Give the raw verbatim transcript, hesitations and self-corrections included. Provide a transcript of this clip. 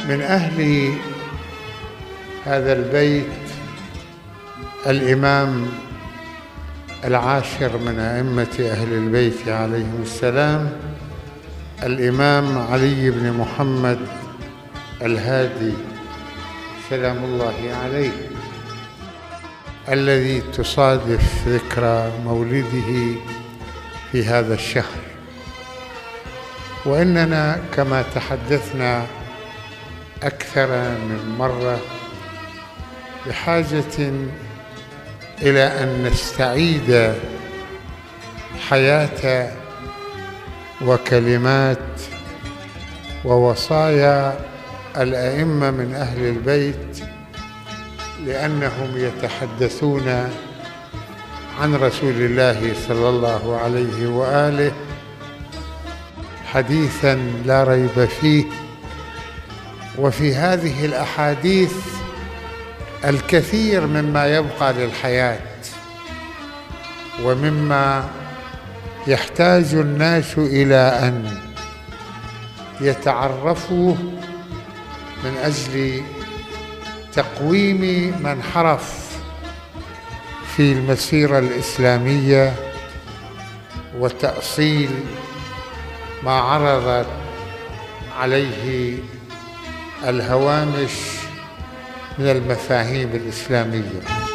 من أهل هذا البيت الإمام العاشر من أئمة أهل البيت عليهم السلام، الإمام علي بن محمد الهادي سلام الله عليه، الذي تصادف ذكرى مولده في هذا الشهر. وإننا كما تحدثنا أكثر من مرة بحاجة إلى أن نستعيد حياة وكلمات ووصايا الأئمة من أهل البيت، لأنهم يتحدثون عن رسول الله صلى الله عليه وآله حديثاً لا ريب فيه. وفي هذه الأحاديث الكثير مما يبقى للحياة ومما يحتاج الناس إلى أن يتعرفوا من أجل تقويم من انحرف في المسيرة الإسلامية وتأصيل ما عرضت عليه الهوامش من المفاهيم الإسلامية.